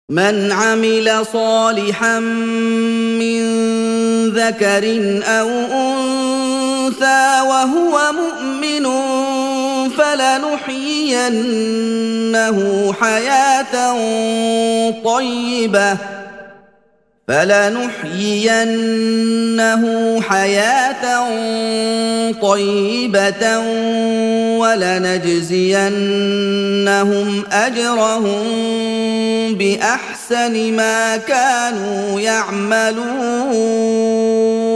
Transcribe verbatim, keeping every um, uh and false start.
مَنْ عَمِلَ صَالِحًا مِّن ذَكَرٍ أَوْ أُنثَىٰ وَهُوَ مُؤْمِنٌ فَلَنُحْيِيَنَّهُ حَيَاةً طَيِّبَةً فَلَنُحْيِيَنَّهُ حَيَاةً طَيِّبَةً وَلَنَجْزِيَنَّهُمْ أَجْرَهُم بِأَحْسَنِ مَا كَانُوا يَعْمَلُونَ